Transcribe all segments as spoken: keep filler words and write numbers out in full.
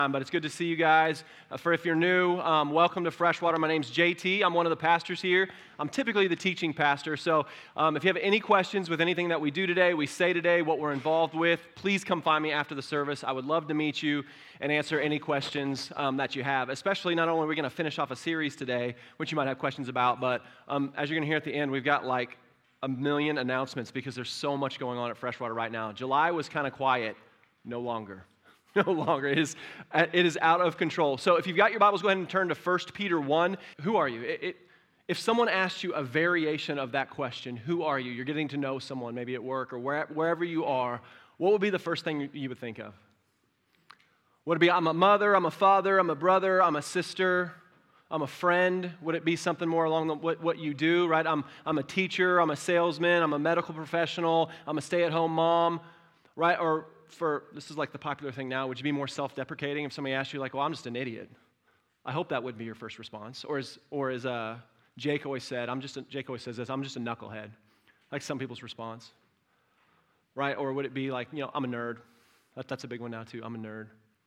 Um, but it's good to see you guys. Uh, for if you're new, um, welcome to Freshwater. My name's J T. I'm one of the pastors here. I'm typically the teaching pastor. So um, if you have any questions with anything that we do today, we say today, what we're involved with, please come find me after the service. I would love to meet you and answer any questions um, that you have. Especially, not only are we going to finish off a series today, which you might have questions about, but um, as you're going to hear at the end, we've got like a million announcements because there's so much going on at Freshwater right now. July was kind of quiet. No longer. No longer. It is, it is out of control. So if you've got your Bibles, go ahead and turn to First Peter one. Who are you? It, it, if someone asked you a variation of that question, who are you? You're getting to know someone, maybe at work or where, wherever you are. What would be the first thing you would think of? Would it be, I'm a mother, I'm a father, I'm a brother, I'm a sister, I'm a friend? Would it be something more along the, what, what you do, right? I'm, I'm a teacher, I'm a salesman, I'm a medical professional, I'm a stay-at-home mom, right? Or for, this is like the popular thing now, would you be more self-deprecating if somebody asked you like, well, I'm just an idiot? I hope that would be your first response. Or as, or as uh, Jake always said, I'm just a, Jake always says this, I'm just a knucklehead. Like some people's response, right? Or would it be like, you know, I'm a nerd. That, that's a big one now too, I'm a nerd.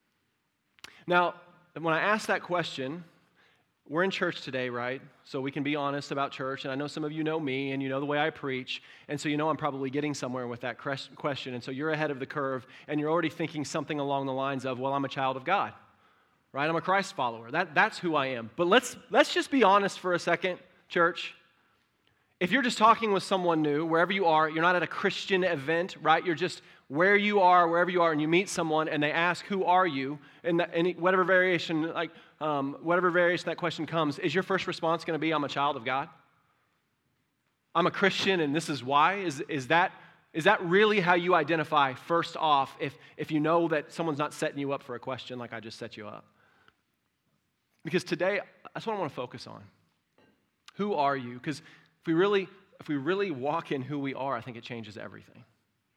Now, when I ask that question, we're in church today, right? So we can be honest about church, and I know some of you know me, and you know the way I preach, and so you know I'm probably getting somewhere with that question, and so you're ahead of the curve, and you're already thinking something along the lines of, well, I'm a child of God, right? I'm a Christ follower. That, that's who I am. But let's, let's just be honest for a second, church. If you're just talking with someone new, wherever you are, you're not at a Christian event, right? You're just where you are, wherever you are, and you meet someone, and they ask, who are you? And the, any, whatever variation, like, um, whatever variation that question comes, is your first response going to be, I'm a child of God? I'm a Christian, and this is why? Is, is, that, is that really how you identify first off if, if you know that someone's not setting you up for a question like I just set you up? Because today, that's what I want to focus on. Who are you? Because if we really, if we really walk in who we are, I think it changes everything.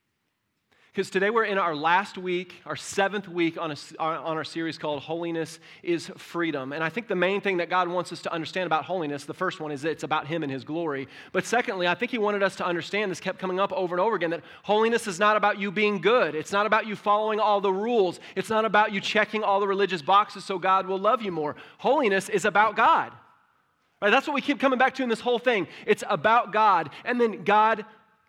Because today we're in our last week, our seventh week on, a, on our series called Holiness is Freedom. And I think the main thing that God wants us to understand about holiness, the first one is that it's about Him and His glory. But secondly, I think He wanted us to understand, this kept coming up over and over again, that holiness is not about you being good. It's not about you following all the rules. It's not about you checking all the religious boxes so God will love you more. Holiness is about God. Right? That's what we keep coming back to in this whole thing. It's about God. And then God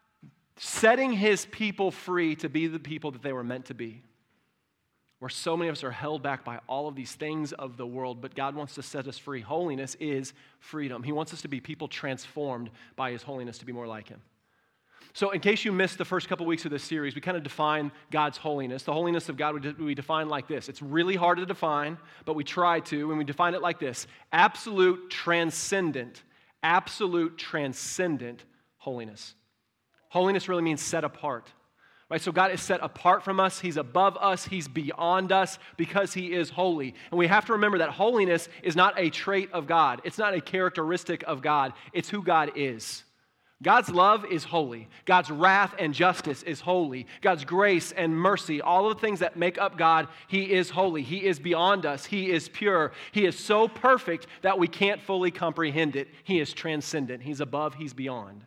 setting His people free to be the people that they were meant to be. Where so many of us are held back by all of these things of the world, but God wants to set us free. Holiness is freedom. He wants us to be people transformed by His holiness to be more like Him. So in case you missed the first couple weeks of this series, we kind of define God's holiness. The holiness of God we define like this. It's really hard to define, but we try to, and we define it like this. Absolute, transcendent, absolute, transcendent holiness. Holiness really means set apart, right? So God is set apart from us. He's above us. He's beyond us because He is holy. And we have to remember that holiness is not a trait of God. It's not a characteristic of God. It's who God is. God's love is holy. God's wrath and justice is holy. God's grace and mercy, all of the things that make up God, He is holy. He is beyond us. He is pure. He is so perfect that we can't fully comprehend it. He is transcendent. He's above. He's beyond.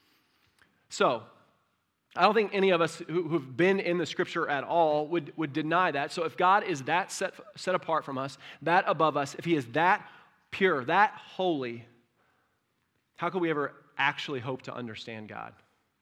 So, I don't think any of us who, who've been in the Scripture at all would, would deny that. So if God is that set, set apart from us, that above us, if He is that pure, that holy, how could we ever actually hope to understand God?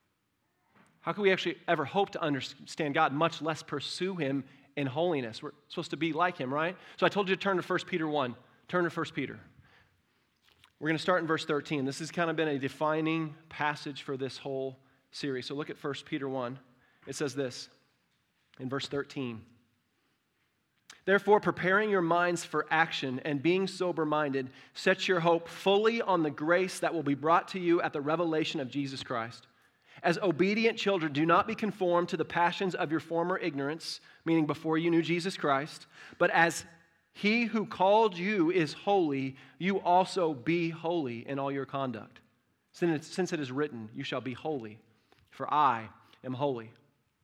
How can we actually ever hope to understand God, much less pursue Him in holiness? We're supposed to be like Him, right? So I told you to turn to First Peter one. Turn to First Peter. We're going to start in verse thirteen. This has kind of been a defining passage for this whole series. So look at First Peter one. It says this in verse thirteen. Therefore, preparing your minds for action and being sober-minded, set your hope fully on the grace that will be brought to you at the revelation of Jesus Christ. As obedient children, do not be conformed to the passions of your former ignorance, meaning before you knew Jesus Christ, but as He who called you is holy, you also be holy in all your conduct. Since it is written, you shall be holy, for I am holy.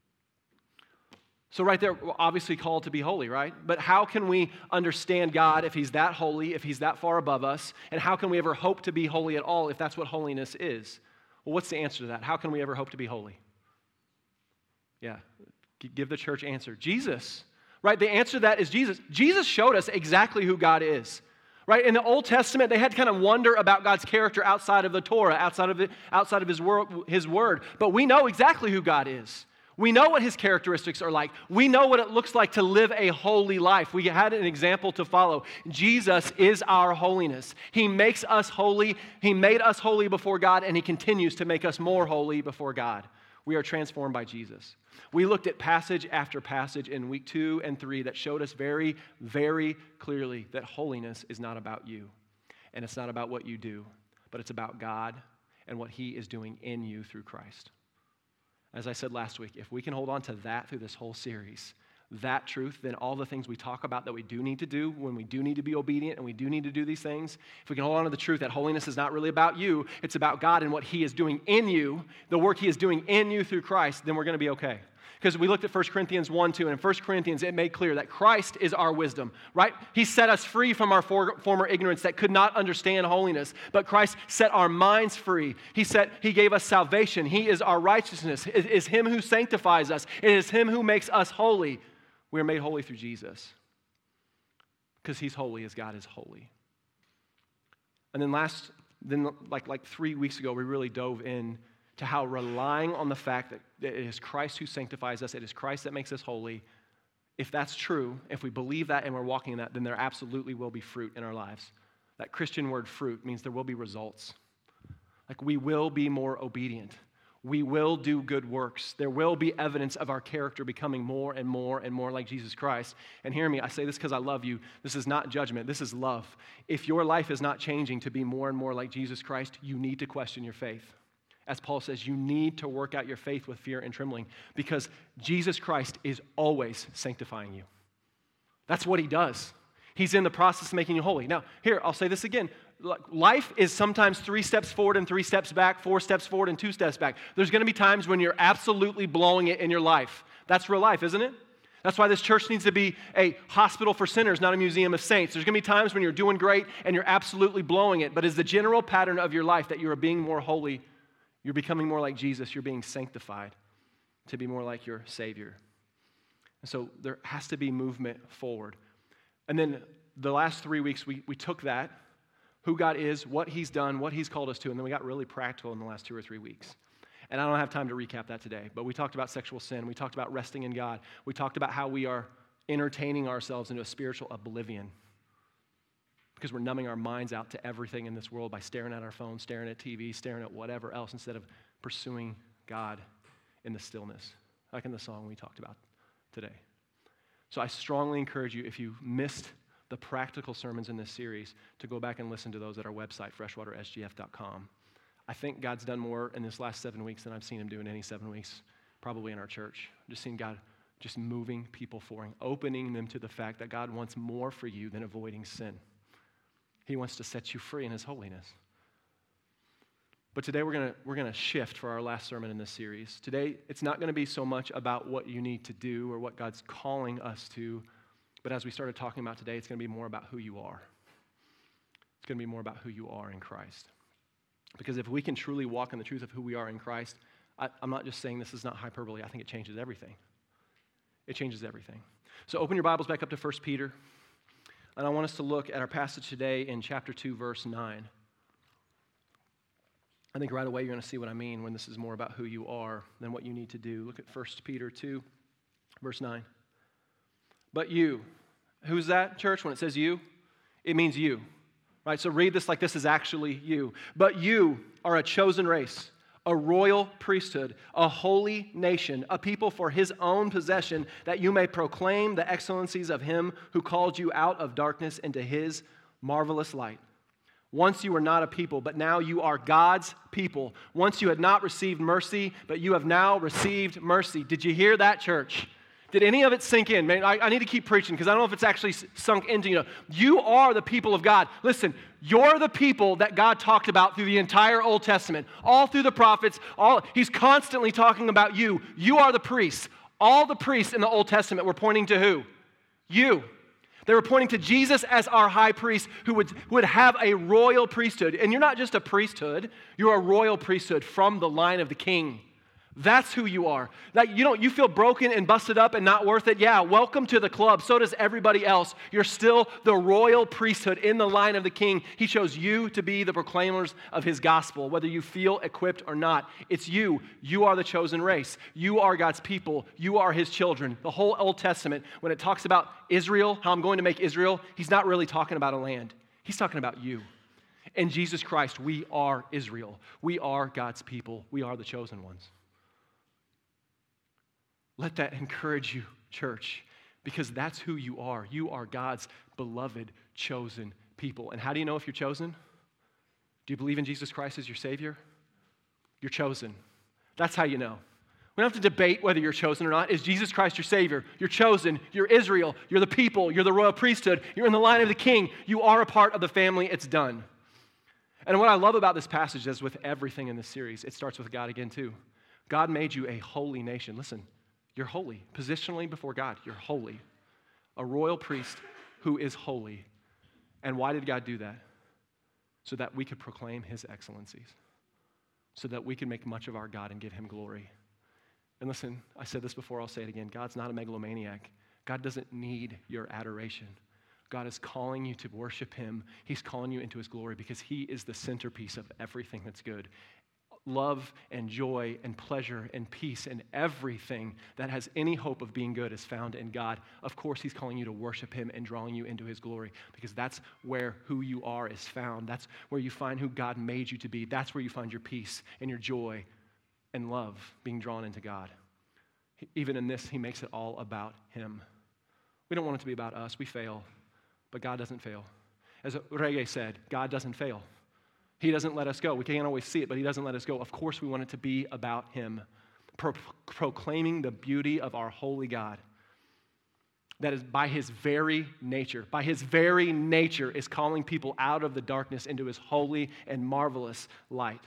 So right there, we're obviously called to be holy, right? But how can we understand God if He's that holy, if He's that far above us? And how can we ever hope to be holy at all if that's what holiness is? Well, what's the answer to that? How can we ever hope to be holy? Yeah, give the church answer. Jesus. right? The answer to that is Jesus. Jesus showed us exactly who God is, right? In the Old Testament, they had to kind of wonder about God's character outside of the Torah, outside of, the, outside of his, word, his word. But we know exactly who God is. We know what his characteristics are like. We know what it looks like to live a holy life. We had an example to follow. Jesus is our holiness. He makes us holy. He made us holy before God, and he continues to make us more holy before God. We are transformed by Jesus. We looked at passage after passage in week two and three that showed us very, very clearly that holiness is not about you, and it's not about what you do, but it's about God and what he is doing in you through Christ. As I said last week, if we can hold on to that through this whole series, that truth, then all the things we talk about that we do need to do when we do need to be obedient and we do need to do these things, if we can hold on to the truth that holiness is not really about you, it's about God and what he is doing in you, the work he is doing in you through Christ, then we're going to be okay. Because we looked at First Corinthians one, two, and in First Corinthians it made clear that Christ is our wisdom, right? He set us free from our for, former ignorance that could not understand holiness, but Christ set our minds free. He set, he gave us salvation. He is our righteousness. It is him who sanctifies us. It is him who makes us holy. We are made holy through Jesus because he's holy as God is holy. And then last, then like, like three weeks ago, we really dove in to how relying on the fact that it is Christ who sanctifies us, it is Christ that makes us holy. If that's true, if we believe that and we're walking in that, then there absolutely will be fruit in our lives. That Christian word fruit means there will be results. Like we will be more obedient. We will do good works. There will be evidence of our character becoming more and more and more like Jesus Christ. And hear me, I say this because I love you. This is not judgment. This is love. If your life is not changing to be more and more like Jesus Christ, you need to question your faith. As Paul says, you need to work out your faith with fear and trembling because Jesus Christ is always sanctifying you. That's what he does. He's in the process of making you holy. Now, here, I'll say this again. Life is sometimes three steps forward and three steps back, four steps forward and two steps back. There's going to be times when you're absolutely blowing it in your life. That's real life, isn't it? That's why this church needs to be a hospital for sinners, not a museum of saints. There's going to be times when you're doing great and you're absolutely blowing it, but is the general pattern of your life that you are being more holy. You're becoming more like Jesus. You're being sanctified to be more like your Savior. And so there has to be movement forward. And then the last three weeks, we, we took that, who God is, what he's done, what he's called us to, and then we got really practical in the last two or three weeks. And I don't have time to recap that today, but we talked about sexual sin. We talked about resting in God. We talked about how we are entertaining ourselves into a spiritual oblivion because we're numbing our minds out to everything in this world by staring at our phones, staring at T V, staring at whatever else instead of pursuing God in the stillness, like in the song we talked about today. So I strongly encourage you, if you missed the practical sermons in this series, to go back and listen to those at our website, freshwater s g f dot com. I think God's done more in this last seven weeks than I've seen him do in any seven weeks, probably in our church. I've just seen God just moving people forward, opening them to the fact that God wants more for you than avoiding sin. He wants to set you free in his holiness. But today we're going to we're going to shift for our last sermon in this series. Today, it's not going to be so much about what you need to do or what God's calling us to, but as we started talking about today, it's going to be more about who you are. It's going to be more about who you are in Christ. Because if we can truly walk in the truth of who we are in Christ, I, I'm not just saying this is not hyperbole. I think it changes everything. It changes everything. So open your Bibles back up to First Peter. And I want us to look at our passage today in chapter two, verse nine. I think right away you're going to see what I mean when this is more about who you are than what you need to do. Look at First Peter two, verse nine. But you, who's that, church, when it says you? It means you, right? So read this like this is actually you. But you are a chosen race, a royal priesthood, a holy nation, a people for his own possession, that you may proclaim the excellencies of him who called you out of darkness into his marvelous light. Once you were not a people, but now you are God's people. Once you had not received mercy, but you have now received mercy. Did you hear that, church? Did any of it sink in? Man, I, I need to keep preaching because I don't know if it's actually sunk into you. You are the people of God. Listen, you're the people that God talked about through the entire Old Testament, all through the prophets. All He's constantly talking about you. You are the priests. All the priests in the Old Testament were pointing to who? You. They were pointing to Jesus as our high priest who would, who would have a royal priesthood. And you're not just a priesthood, you're a royal priesthood from the line of the king. That's who you are. Like you don't, you feel broken and busted up and not worth it. Yeah, welcome to the club. So does everybody else. You're still the royal priesthood in the line of the king. He chose you to be the proclaimers of his gospel, whether you feel equipped or not. It's you. You are the chosen race. You are God's people. You are his children. The whole Old Testament, when it talks about Israel, how I'm going to make Israel, he's not really talking about a land. He's talking about you. In Jesus Christ, we are Israel. We are God's people. We are the chosen ones. Let that encourage you, church, because that's who you are. You are God's beloved, chosen people. And how do you know if you're chosen? Do you believe in Jesus Christ as your Savior? You're chosen. That's how you know. We don't have to debate whether you're chosen or not. Is Jesus Christ your Savior? You're chosen. You're Israel. You're the people. You're the royal priesthood. You're in the line of the king. You are a part of the family. It's done. And what I love about this passage is with everything in this series, it starts with God again too. God made you a holy nation. Listen. You're holy. Positionally before God, you're holy. A royal priest who is holy. And why did God do that? So that we could proclaim his excellencies. So that we can make much of our God and give him glory. And listen, I said this before, I'll say it again. God's not a megalomaniac. God doesn't need your adoration. God is calling you to worship him. He's calling you into his glory because he is the centerpiece of everything that's good. Love and joy and pleasure and peace and everything that has any hope of being good is found in God. Of course, he's calling you to worship him and drawing you into his glory because that's where who you are is found. That's where you find who God made you to be. That's where you find your peace and your joy and love being drawn into God. Even in this, he makes it all about him. We don't want it to be about us. We fail, but God doesn't fail. As Reggae said, God doesn't fail. He doesn't let us go. We can't always see it, but he doesn't let us go. Of course, we want it to be about him, Pro- proclaiming the beauty of our holy God. That is by his very nature, by his very nature is calling people out of the darkness into his holy and marvelous light.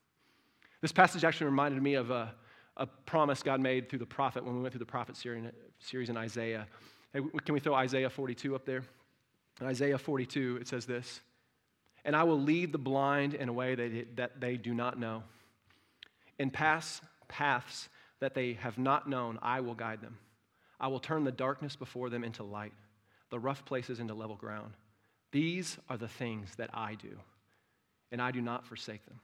This passage actually reminded me of a, a promise God made through the prophet when we went through the prophet series in Isaiah. Hey, can we throw Isaiah forty-two up there? In Isaiah forty-two, it says this. And I will lead the blind in a way that, that they do not know. In past paths that they have not known, I will guide them. I will turn the darkness before them into light, the rough places into level ground. These are the things that I do, and I do not forsake them.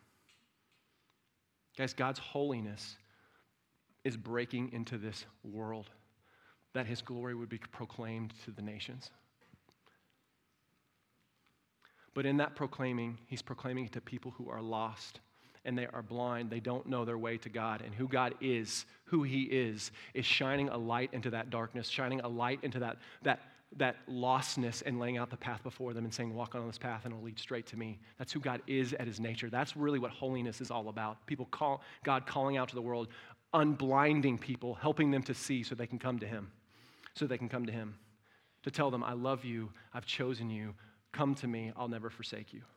Guys, God's holiness is breaking into this world, that his glory would be proclaimed to the nations. But in that proclaiming, he's proclaiming it to people who are lost and they are blind. They don't know their way to God. And who God is, who he is, is shining a light into that darkness, shining a light into that, that, that lostness and laying out the path before them and saying, walk on this path and it'll lead straight to me. That's who God is at his nature. That's really what holiness is all about. People call God calling out to the world, unblinding people, helping them to see so they can come to him, so they can come to him, to tell them, I love you, I've chosen you, come to me, I'll never forsake you.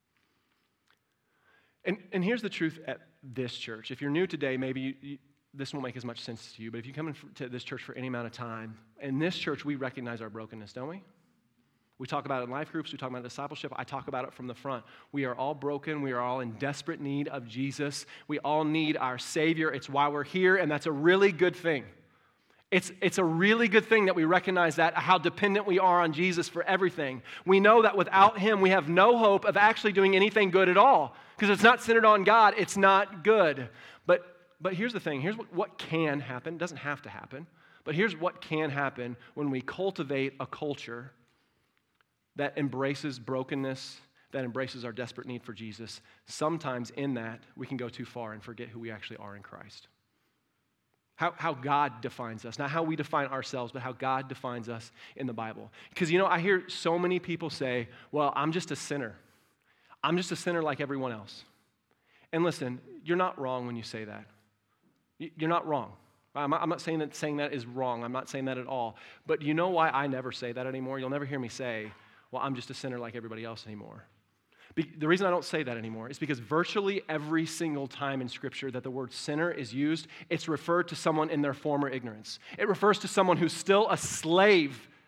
And, and here's the truth at this church. If you're new today, maybe you, you, this won't make as much sense to you, but if you come into this church for any amount of time, in this church, we recognize our brokenness, don't we? We talk about it in life groups, we talk about discipleship, I talk about it from the front. We are all broken, we are all in desperate need of Jesus. We all need our Savior. It's why we're here, and that's a really good thing. It's, it's a really good thing that we recognize that, how dependent we are on Jesus for everything. We know that without him, we have no hope of actually doing anything good at all. Because it's not centered on God, it's not good. But, but here's the thing. Here's what, what can happen. It doesn't have to happen. But here's what can happen when we cultivate a culture that embraces brokenness, that embraces our desperate need for Jesus. Sometimes in that, we can go too far and forget who we actually are in Christ. How, how God defines us, not how we define ourselves, but how God defines us in the Bible. Because, you know, I hear so many people say, well, I'm just a sinner. I'm just a sinner like everyone else. And listen, you're not wrong when you say that. You're not wrong. I'm not, I'm not saying that saying that is wrong. I'm not saying that at all. But you know why I never say that anymore? You'll never hear me say, well, I'm just a sinner like everybody else anymore. Be, the reason I don't say that anymore is because virtually every single time in Scripture that the word sinner is used, it's referred to someone in their former ignorance. It refers to someone who's still a slave,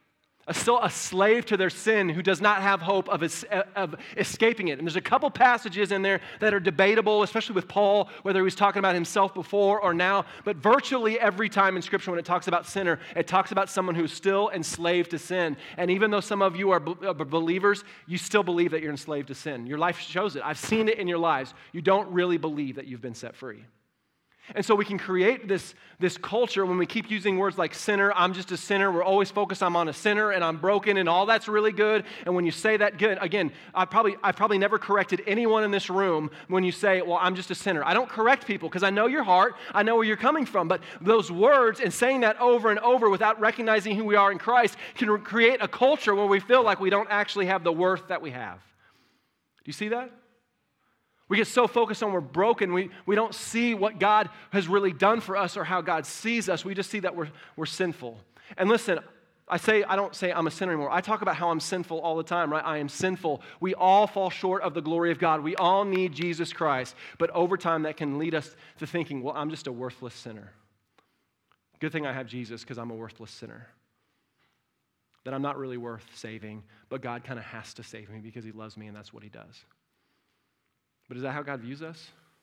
Still a slave to their sin who does not have hope of, es- of escaping it. And there's a couple passages in there that are debatable, especially with Paul, whether he was talking about himself before or now. But virtually every time in Scripture when it talks about sinner, it talks about someone who's still enslaved to sin. And even though some of you are b- believers, you still believe that you're enslaved to sin. Your life shows it. I've seen it in your lives. You don't really believe that you've been set free. And so we can create this, this culture when we keep using words like sinner, I'm just a sinner, we're always focused, I'm on a sinner and I'm broken and all that's really good. And when you say that, good, again, I probably, I probably never corrected anyone in this room when you say, well, I'm just a sinner. I don't correct people because I know your heart, I know where you're coming from. But those words and saying that over and over without recognizing who we are in Christ can create a culture where we feel like we don't actually have the worth that we have. Do you see that? We get so focused on we're broken, we, we don't see what God has really done for us or how God sees us. We just see that we're, we're sinful. And listen, I say, I don't say I'm a sinner anymore. I talk about how I'm sinful all the time, right? I am sinful. We all fall short of the glory of God. We all need Jesus Christ. But over time, that can lead us to thinking, well, I'm just a worthless sinner. Good thing I have Jesus because I'm a worthless sinner. That I'm not really worth saving, but God kind of has to save me because he loves me and that's what he does. But is that how God views us?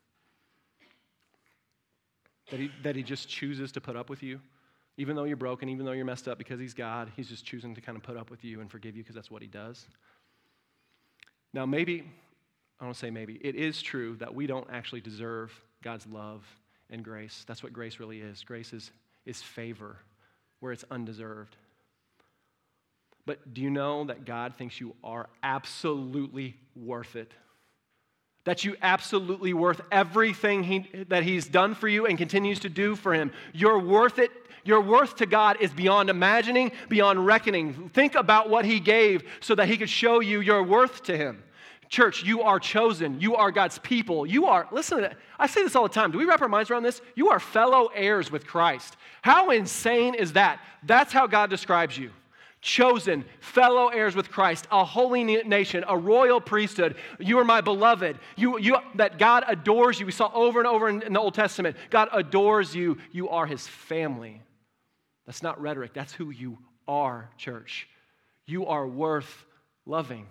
That he, that he just chooses to put up with you? Even though you're broken, even though you're messed up, because he's God, he's just choosing to kind of put up with you and forgive you because that's what he does. Now maybe, I don't say maybe, it is true that we don't actually deserve God's love and grace. That's what grace really is. Grace is, is favor where it's undeserved. But do you know that God thinks you are absolutely worth it? That you absolutely worth everything he, that he's done for you and continues to do for him. You're worth it. Your worth to God is beyond imagining, beyond reckoning. Think about what he gave so that he could show you your worth to him. Church, you are chosen. You are God's people. You are, listen to that. I say this all the time. Do we wrap our minds around this? You are fellow heirs with Christ. How insane is that? That's how God describes you. Chosen, fellow heirs with Christ, a holy nation, a royal priesthood. You are my beloved. You, you, that God adores you. We saw over and over in, in the Old Testament. God adores you. You are his family. That's not rhetoric. That's who you are, church. You are worth loving.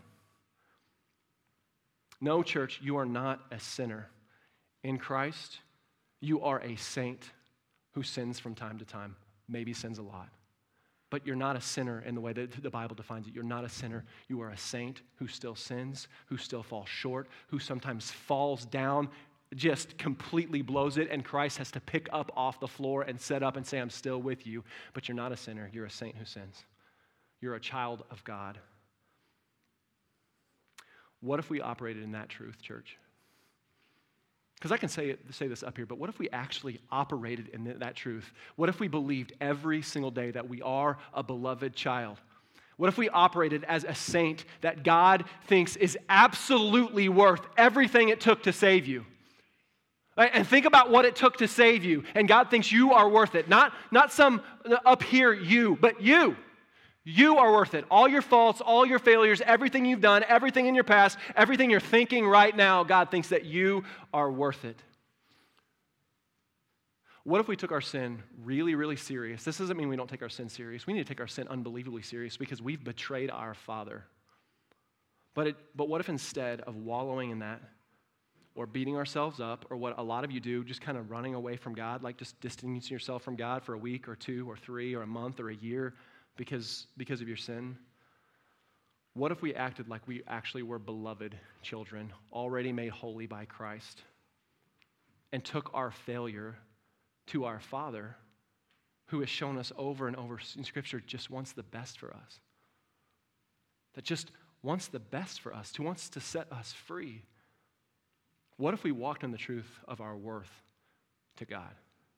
No, church, you are not a sinner. In Christ, you are a saint who sins from time to time, maybe sins a lot. But you're not a sinner in the way that the Bible defines it. You're not a sinner. You are a saint who still sins, who still falls short, who sometimes falls down, just completely blows it, and Christ has to pick up off the floor and set up and say, I'm still with you. But you're not a sinner. You're a saint who sins. You're a child of God. What if we operated in that truth, church? Because I can say, it, say this up here, but what if we actually operated in that truth? What if we believed every single day that we are a beloved child? What if we operated as a saint that God thinks is absolutely worth everything it took to save you? Right? And think about what it took to save you, and God thinks you are worth it. Not, not some up here you, but you. You are worth it. All your faults, all your failures, everything you've done, everything in your past, everything you're thinking right now, God thinks that you are worth it. What if we took our sin really, really serious? This doesn't mean we don't take our sin serious. We need to take our sin unbelievably serious because we've betrayed our Father. But, it, but what if instead of wallowing in that or beating ourselves up, or what a lot of you do, just kind of running away from God, like just distancing yourself from God for a week or two or three or a month or a year, Because, because of your sin? What if we acted like we actually were beloved children, already made holy by Christ, and took our failure to our Father, who has shown us over and over in Scripture just wants the best for us? That just wants the best for us, who wants to set us free. What if we walked in the truth of our worth to God?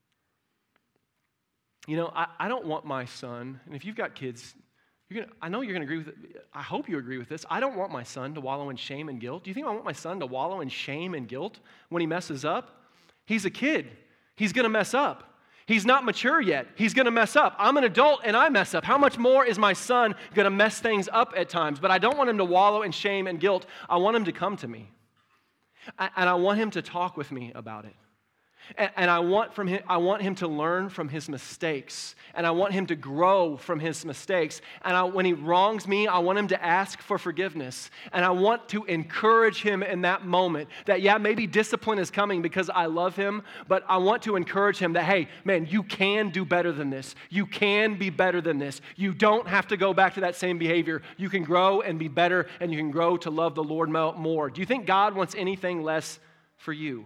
You know, I, I don't want my son, and if you've got kids, you're gonna, I know you're going to agree with it. I hope you agree with this. I don't want my son to wallow in shame and guilt. Do you think I want my son to wallow in shame and guilt when he messes up? He's a kid. He's going to mess up. He's not mature yet. He's going to mess up. I'm an adult and I mess up. How much more is my son going to mess things up at times? But I don't want him to wallow in shame and guilt. I want him to come to me. And I want him to talk with me about it. And, and I want from him, I want him to learn from his mistakes. And I want him to grow from his mistakes. And I, when he wrongs me, I want him to ask for forgiveness. And I want to encourage him in that moment that, yeah, maybe discipline is coming because I love him, but I want to encourage him that, hey, man, you can do better than this. You can be better than this. You don't have to go back to that same behavior. You can grow and be better, and you can grow to love the Lord more. Do you think God wants anything less for you?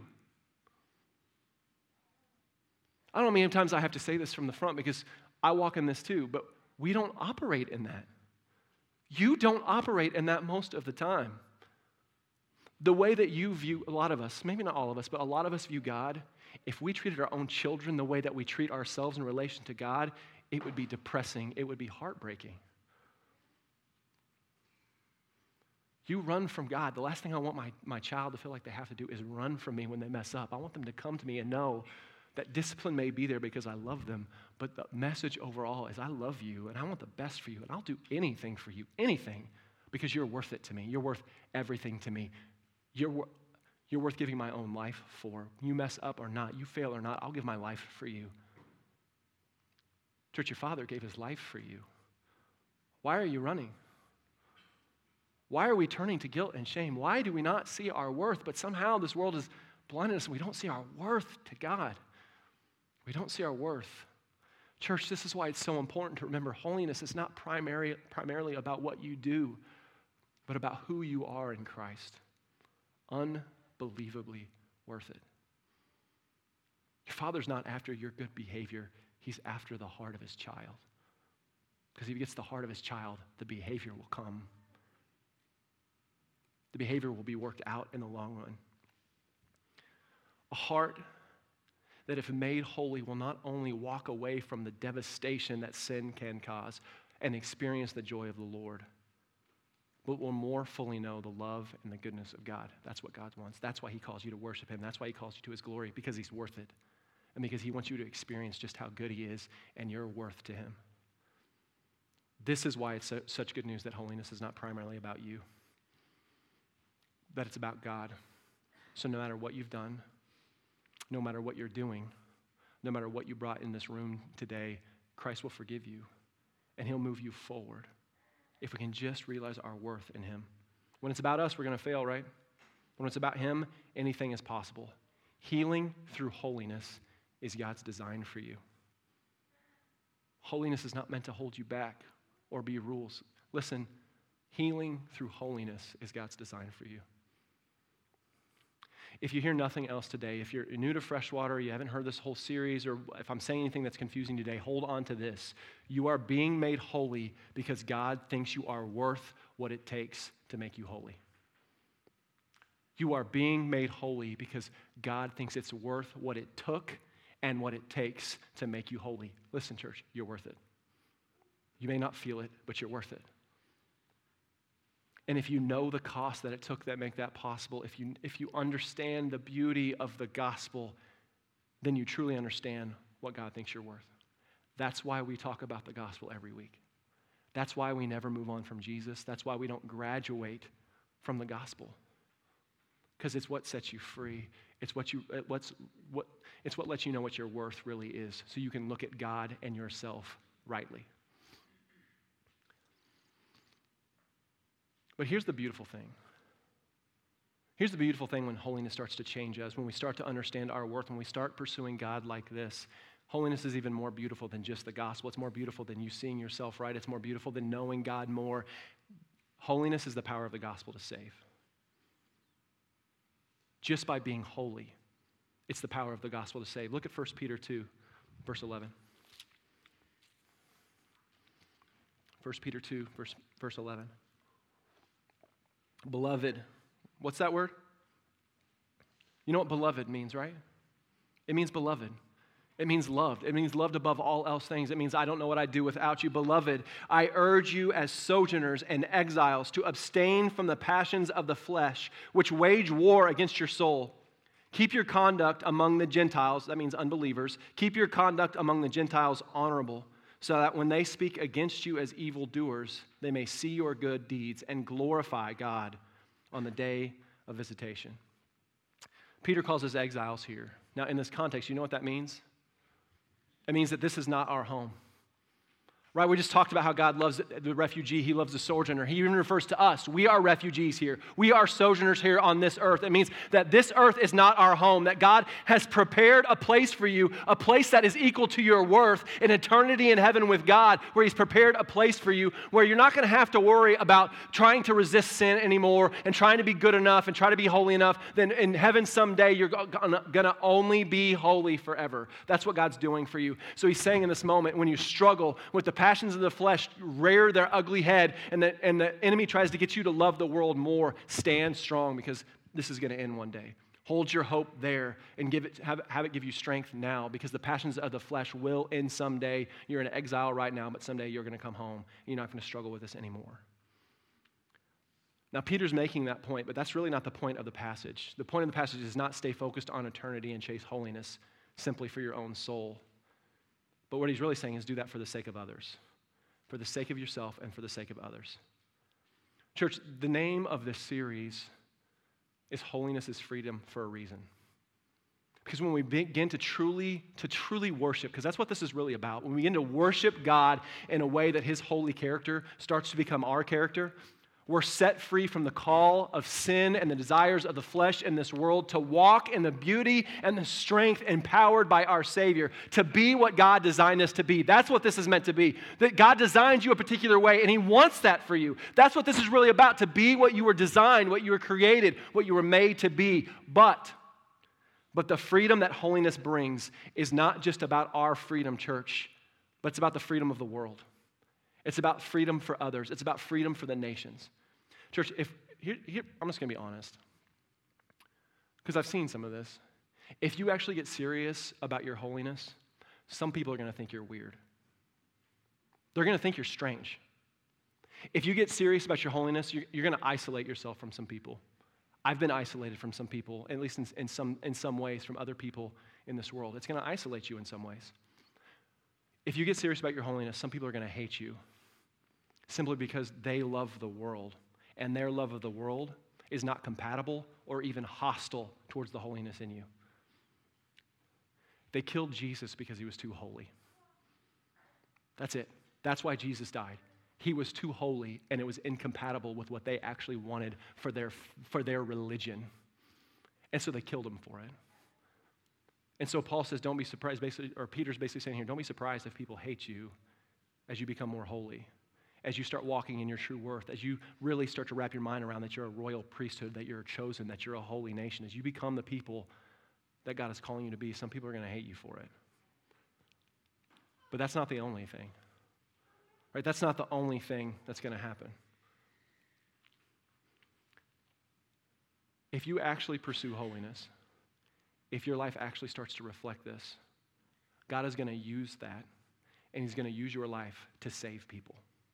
I don't know how many times I have to say this from the front because I walk in this too, but we don't operate in that. You don't operate in that most of the time. The way that you view, a lot of us, maybe not all of us, but a lot of us view God, if we treated our own children the way that we treat ourselves in relation to God, it would be depressing. It would be heartbreaking. You run from God. The last thing I want my, my child to feel like they have to do is run from me when they mess up. I want them to come to me and know that discipline may be there because I love them, but the message overall is I love you and I want the best for you and I'll do anything for you, anything, because you're worth it to me. You're worth everything to me. You're, you're worth giving my own life for. You mess up or not, you fail or not, I'll give my life for you. Church, your Father gave his life for you. Why are you running? Why are we turning to guilt and shame? Why do we not see our worth, but somehow this world has blinded us and we don't see our worth to God? We don't see our worth. Church, this is why it's so important to remember holiness is not primary, primarily about what you do, but about who you are in Christ. Unbelievably worth it. Your Father's not after your good behavior. He's after the heart of his child. Because if he gets the heart of his child, the behavior will come. The behavior will be worked out in the long run. A heart that if made holy will not only walk away from the devastation that sin can cause and experience the joy of the Lord, but will more fully know the love and the goodness of God. That's what God wants. That's why he calls you to worship him. That's why he calls you to his glory, because he's worth it. And because he wants you to experience just how good he is and your worth to him. This is why it's so, such good news that holiness is not primarily about you, that it's about God. So no matter what you've done, no matter what you're doing, no matter what you brought in this room today, Christ will forgive you and he'll move you forward if we can just realize our worth in him. When it's about us, we're going to fail, right? When it's about him, anything is possible. Healing through holiness is God's design for you. Holiness is not meant to hold you back or be rules. Listen, healing through holiness is God's design for you. If you hear nothing else today, if you're new to Freshwater, you haven't heard this whole series, or if I'm saying anything that's confusing today, hold on to this. You are being made holy because God thinks you are worth what it takes to make you holy. You are being made holy because God thinks it's worth what it took and what it takes to make you holy. Listen, church, you're worth it. You may not feel it, but you're worth it. And if you know the cost that it took that make that possible, if you, if you understand the beauty of the gospel, then you truly understand what God thinks you're worth. That's why we talk about the gospel every week. That's why we never move on from Jesus. That's why we don't graduate from the gospel. Because it's what sets you free. It's what you what's what it's what lets you know what your worth really is, so you can look at God and yourself rightly. But here's the beautiful thing. Here's the beautiful thing when holiness starts to change us, when we start to understand our worth, when we start pursuing God like this. Holiness is even more beautiful than just the gospel. It's more beautiful than you seeing yourself right. It's more beautiful than knowing God more. Holiness is the power of the gospel to save. Just by being holy, it's the power of the gospel to save. Look at First Peter two, verse eleven. First Peter two, verse, verse eleven. Beloved, what's that word? You know what beloved means, right? It means beloved. It means loved. It means loved above all else things. It means I don't know what I'd do without you. Beloved, I urge you as sojourners and exiles to abstain from the passions of the flesh, which wage war against your soul. Keep your conduct among the Gentiles, that means unbelievers, keep your conduct among the Gentiles honorable, so that when they speak against you as evildoers, they may see your good deeds and glorify God on the day of visitation. Peter calls us exiles here. Now, in this context, you know what that means? It means that this is not our home. Right, we just talked about how God loves the refugee, he loves the sojourner. He even refers to us. We are refugees here. We are sojourners here on this earth. It means that this earth is not our home, that God has prepared a place for you, a place that is equal to your worth, an eternity in heaven with God, where he's prepared a place for you, where you're not going to have to worry about trying to resist sin anymore and trying to be good enough and try to be holy enough. Then in heaven someday, you're going to only be holy forever. That's what God's doing for you. So he's saying in this moment, when you struggle with the passions of the flesh rear their ugly head, and the, and the enemy tries to get you to love the world more, stand strong, because this is going to end one day. Hold your hope there and give it, have, have it give you strength now, because the passions of the flesh will end someday. You're in exile right now, but someday you're going to come home. You're not going to struggle with this anymore. Now, Peter's making that point, but that's really not the point of the passage. The point of the passage is not stay focused on eternity and chase holiness simply for your own soul. But what he's really saying is do that for the sake of others, for the sake of yourself and for the sake of others. Church, the name of this series is Holiness is Freedom for a reason. Because when we begin to truly, to truly worship, because that's what this is really about, when we begin to worship God in a way that his holy character starts to become our character, we're set free from the call of sin and the desires of the flesh in this world to walk in the beauty and the strength empowered by our Savior, to be what God designed us to be. That's what this is meant to be. That God designed you a particular way, and he wants that for you. That's what this is really about, to be what you were designed, what you were created, what you were made to be. But, but the freedom that holiness brings is not just about our freedom, church, but it's about the freedom of the world. It's about freedom for others. It's about freedom for the nations. Church, if here, here, I'm just going to be honest, because I've seen some of this. If you actually get serious about your holiness, some people are going to think you're weird. They're going to think you're strange. If you get serious about your holiness, you're, you're going to isolate yourself from some people. I've been isolated from some people, at least in, in some in some ways, from other people in this world. It's going to isolate you in some ways. If you get serious about your holiness, some people are going to hate you simply because they love the world. And their love of the world is not compatible or even hostile towards the holiness in you. They killed Jesus because he was too holy. That's it. That's why Jesus died. He was too holy, and it was incompatible with what they actually wanted for their, for their religion. And so they killed him for it. And so Paul says, don't be surprised, basically, or Peter's basically saying here, don't be surprised if people hate you as you become more holy, as you start walking in your true worth, as you really start to wrap your mind around that you're a royal priesthood, that you're chosen, that you're a holy nation. As you become the people that God is calling you to be, some people are going to hate you for it. But that's not the only thing. Right? That's not the only thing that's going to happen. If you actually pursue holiness, if your life actually starts to reflect this, God is going to use that, and he's going to use your life to save people.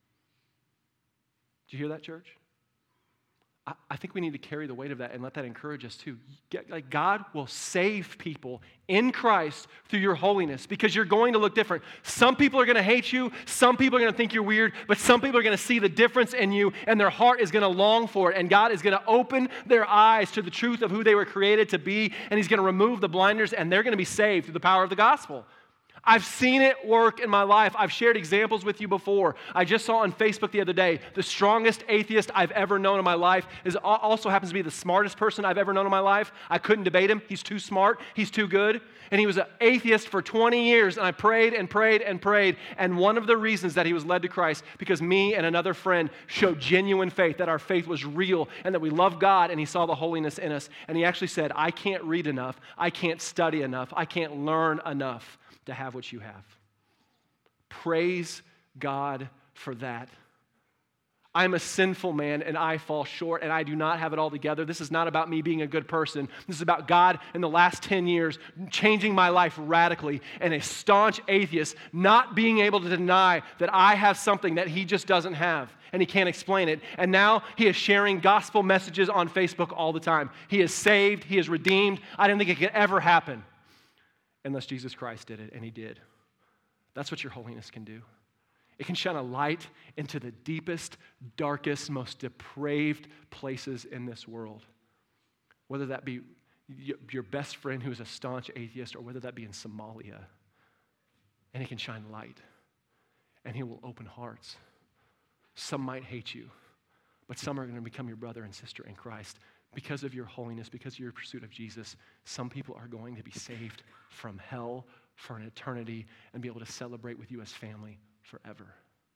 Do you hear that, church? I, I think we need to carry the weight of that and let that encourage us too. Get, like God will save people in Christ through your holiness, because you're going to look different. Some people are going to hate you. Some people are going to think you're weird, but some people are going to see the difference in you, and their heart is going to long for it, and God is going to open their eyes to the truth of who they were created to be, and he's going to remove the blinders, and they're going to be saved through the power of the gospel. I've seen it work in my life. I've shared examples with you before. I just saw on Facebook the other day, the strongest atheist I've ever known in my life is also happens to be the smartest person I've ever known in my life. I couldn't debate him. He's too smart. He's too good. And he was an atheist for twenty years, and I prayed and prayed and prayed. And one of the reasons that he was led to Christ, because me and another friend showed genuine faith, that our faith was real, and that we love God, and he saw the holiness in us. And he actually said, I can't read enough. I can't study enough. I can't learn enough to have what you have. Praise God for that. I'm a sinful man, and I fall short, and I do not have it all together. This is not about me being a good person. This is about God in the last ten years changing my life radically, and a staunch atheist not being able to deny that I have something that he just doesn't have, and he can't explain it. And now he is sharing gospel messages on Facebook all the time. He is saved. He is redeemed. I didn't think it could ever happen unless Jesus Christ did it, and he did. That's what your holiness can do. It can shine a light into the deepest, darkest, most depraved places in this world. Whether that be your best friend who is a staunch atheist, or whether that be in Somalia, and he can shine light, and he will open hearts. Some might hate you, but some are going to become your brother and sister in Christ. Because of your holiness, because of your pursuit of Jesus, some people are going to be saved from hell for an eternity and be able to celebrate with you as family forever.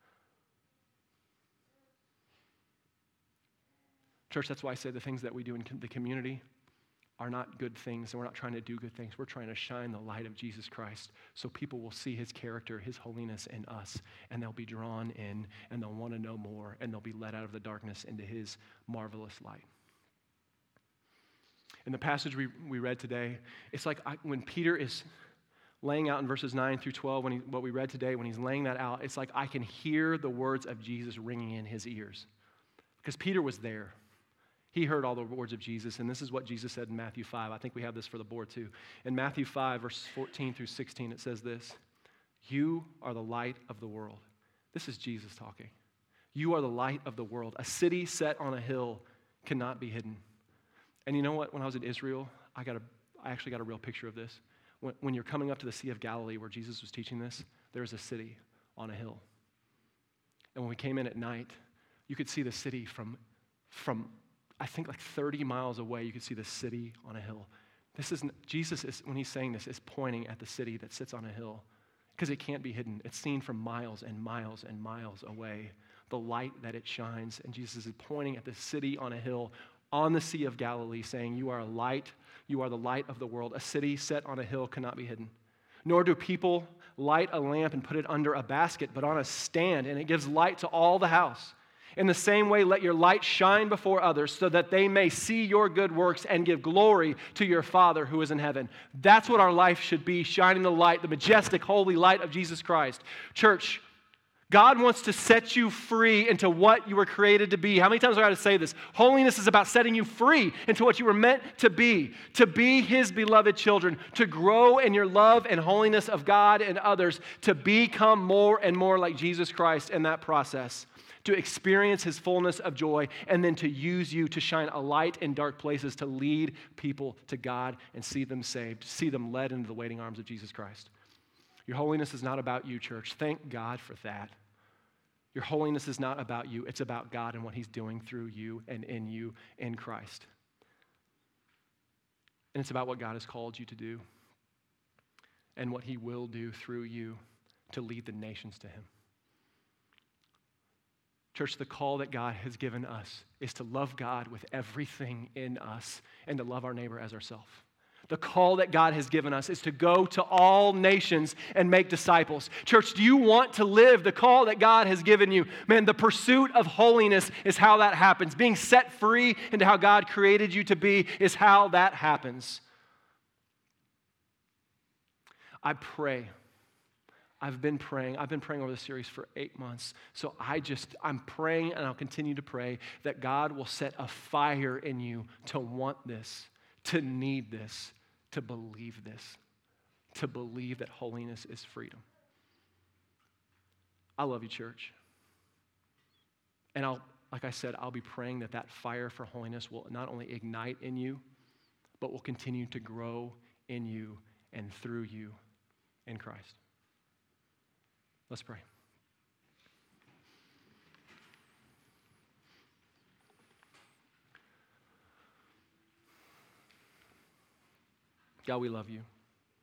Church, that's why I say the things that we do in the community are not good things, and we're not trying to do good things. We're trying to shine the light of Jesus Christ so people will see his character, his holiness in us, and they'll be drawn in, and they'll want to know more, and they'll be led out of the darkness into his marvelous light. In the passage we, we read today, it's like I, when Peter is laying out in verses nine through twelve, when he, what we read today, when he's laying that out, it's like I can hear the words of Jesus ringing in his ears. Because Peter was there. He heard all the words of Jesus, and this is what Jesus said in Matthew five. I think we have this for the board too. In Matthew five, verses fourteen through sixteen, it says this: "You are the light of the world." This is Jesus talking. "You are the light of the world. A city set on a hill cannot be hidden." And you know what? When I was in Israel, I got a, I actually got a real picture of this. When, when you're coming up to the Sea of Galilee where Jesus was teaching this, there's a city on a hill. And when we came in at night, you could see the city from, from I think like thirty miles away. You could see the city on a hill. This isn't, Jesus is, when he's saying this, is pointing at the city that sits on a hill because it can't be hidden. It's seen from miles and miles and miles away, the light that it shines. And Jesus is pointing at the city on a hill on the Sea of Galilee, saying, "You are a light, you are the light of the world. A city set on a hill cannot be hidden. Nor do people light a lamp and put it under a basket, but on a stand, and it gives light to all the house. In the same way, let your light shine before others, so that they may see your good works and give glory to your Father who is in heaven." That's what our life should be, shining the light, the majestic, holy light of Jesus Christ. Church, God wants to set you free into what you were created to be. How many times have I got to say this? Holiness is about setting you free into what you were meant to be, to be his beloved children, to grow in your love and holiness of God and others, to become more and more like Jesus Christ in that process, to experience his fullness of joy, and then to use you to shine a light in dark places, to lead people to God and see them saved, see them led into the waiting arms of Jesus Christ. Your holiness is not about you, church. Thank God for that. Your holiness is not about you. It's about God and what he's doing through you and in you in Christ. And it's about what God has called you to do and what he will do through you to lead the nations to him. Church, the call that God has given us is to love God with everything in us and to love our neighbor as ourselves. The call that God has given us is to go to all nations and make disciples. Church, do you want to live the call that God has given you? Man, the pursuit of holiness is how that happens. Being set free into how God created you to be is how that happens. I pray. I've been praying. I've been praying over this series for eight months. So I just, I'm praying, and I'll continue to pray that God will set a fire in you to want this, to need this, to believe this, to believe that holiness is freedom. I love you, church. And I'll, like I said, I'll be praying that that fire for holiness will not only ignite in you, but will continue to grow in you and through you in Christ. Let's pray. God, we love you.